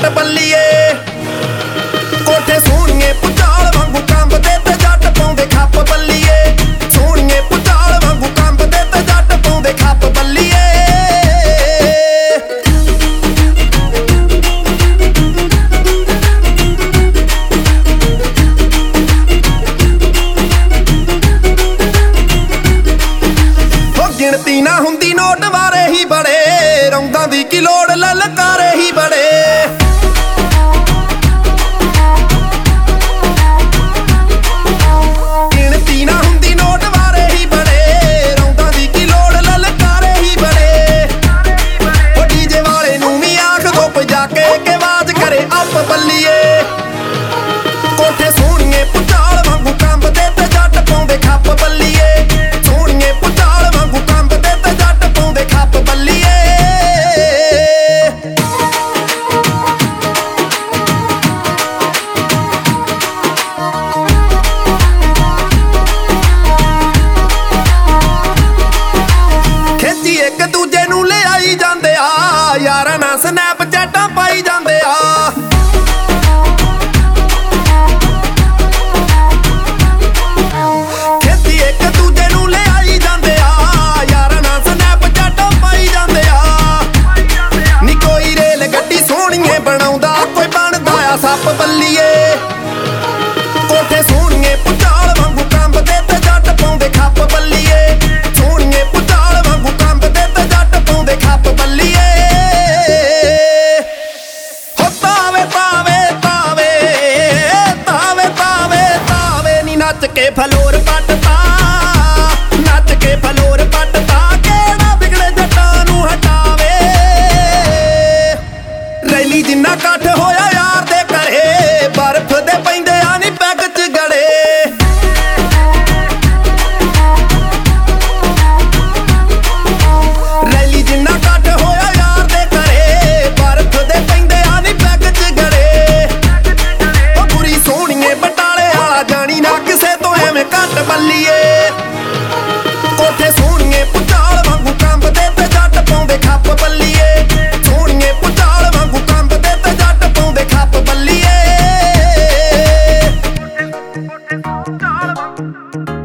ਬੱਲੀਏ। ਕੋਠੇ ਸੋਹਣੀਏ ਭੁਚਾਲ ਵਾਂਗੂ ਕੰਬਦੇ ਤੇ ਜੱਟ ਪਾਉਂਦੇ ਖੱਪ ਬੱਲੀਏ। ਸੋਹਣੀਏ ਭੁਚਾਲ ਵਾਂਗੂ ਕੰਬਦੇ ਤੇ ਜੱਟ ਪਾਉਂਦੇ ਖੱਪ ਬੱਲੀਏ। ਗਿਣਤੀ ਨਾ ਹੁੰਦੀ ਨੋਟ ਵਾਰੇ ਹੀ ਬੜੇ, ਰੌਂਦਾਂ ਦੀ ਕੀ ਲੋੜ ਲਲਕਾਰੇ ਹੀ ਬੜੇ। ਗਿਣਤੀ ਨਾ ਹੁੰਦੀ ਨੋਟ ਵਾਰੇ ਹੀ ਬੜੇ, ਰੌਂਦਾਂ ਦੀ ਕੀ ਲੋੜ ਲਲਕਾਰੇ ਹੀ ਬੜੇ। ਉਹ ਡੀਜੇ ਵਾਲੇ ਨੂੰ ਵੀ ਆਖ ਦੋ ਪਜਾ ਕੇ ਆਵਾਜ਼ ਕਰੇ ਅੱਪ ਬੱਲੀਏ। ਕੋਠੇ ਸੋਹਣੀਏ ਭੁਚਾਲ ਵਾਂਗੂ ਕੰਬਦੇ ਤੇ ਜੱਟ ਪਾਉਂਦੇ ਖੱਪ ਬੱਲੀਏ। ਸੋਹਣੀਏ ਭੁਚਾਲ ਵਾਂਗੂ ਕੰਬਦੇ ਤੇ ਜੱਟ ਪਾਉਂਦੇ ਖੱਪ ਬੱਲੀਏ। ਖਿੱਚੀ ਇੱਕ ਦੂਜੇ ਨੂੰ ਲਿਆਈ ਜਾਂਦੇ ਆ, ਯਾਰਾਂ ਨਾਲ ਸਨੈਪਚੈਟਾਂ ਪਾਈ ਜਾਂਦੇ ਆ। ਖਿੱਚੀ ਇੱਕ ਦੂਜੇ ਨੂੰ ਲਿਆਈ ਜਾਂਦੇ ਆ, ਯਾਰਾਂ ਨਾਲ ਸਨੈਪਚੈਟਾਂ ਪਾਈ ਜਾਂਦੇ ਆ। ਨੀ ਕੋਈ ਰੇਲ ਗੱਡੀ ਸੋਹਣੀਏ ਬਣਾਉਂਦਾ, ਕੋਈ ਬਣਦਾ ਆ ਸੱਪ ਬੱਲੀਏ। ਕੋਠੇ ਸੋਹਣੀਏ ਭੁਚਾਲ ਵਾਂਗੂ ਕੰਬਦੇ ਤੇ ਜੱਟ ਪਾਉਂਦੇ ਖੱਪ ਬੱਲੀਏ। ਸੋਹਣੀਏ ਭੁਚਾਲ ਵਾਂਗੂ ਕੰਬਦੇ ਤੇ ਜੱਟ ਪਾਉਂਦੇ ਖੱਪ ਬੱਲੀਏ। ਹੋ ਤਾਵੇ ਤਾਵੇ ਤਾਵੇ ਤਾਵੇ ਤਾਵੇ ਤਾਵੇ ਨੀ ਨੱਚ ਕੇ ਫਲੋਰ ਪੱਟਤਾ, ਨੱਚ ਕੇ ਫਲੋਰ ਪੱਟਤਾ। ਕਿਹੜਾ ਵਿਗੜੇ ਜੱਟਾਂ ਨੂੰ ਹਟਾਵੇ, ਰੈਲੀ ਜਿੰਨਾ ਇਕੱਠ ਹੋਇਆ ਯਾਰ ਦੇ ਘਰੇ, ਬਰਫ਼ ਦੇ ਪੈਂਦੇ ਆ ਨੀ ਪੈਗ ਚ ਗੜੇ। ਰੈਲੀ ਜਿੰਨਾ ਇਕੱਠ ਹੋਇਆ ਯਾਰ ਦੇ ਘਰੇ, ਬਰਫ਼ ਦੇ ਪੈਂਦੇ ਆ ਨੀ ਪੈਗ ਚ ਗੜੇ। ਉਹ ਬੁਰੀ ਸੋਹਣੀਏ ਬਟਾਲੇ ਵਾਲਾ ਜਾਣੀ ਨਾ ਕਿਸੇ ਤੋਂ ਐਵੇਂ ਘੱਟ ਬੱਲੀਏ। ਕੋਠੇ ਸੋਹਣੀਏ ਭੁਚਾਲ ਵਾਂਗੂ ਕੰਬਦੇ ਤੇ ਜੱਟ ਪਾਉਂਦੇ ਖੱਪ ਬੱਲੀਏ। ਸੋਹਣੀਏ ਭੁਚਾਲ ਵਾਂਗੂ ਕੰਬਦੇ ਤੇ ਜੱਟ ਪਾਉਂਦੇ ਖੱਪ ਬੱਲੀਏ।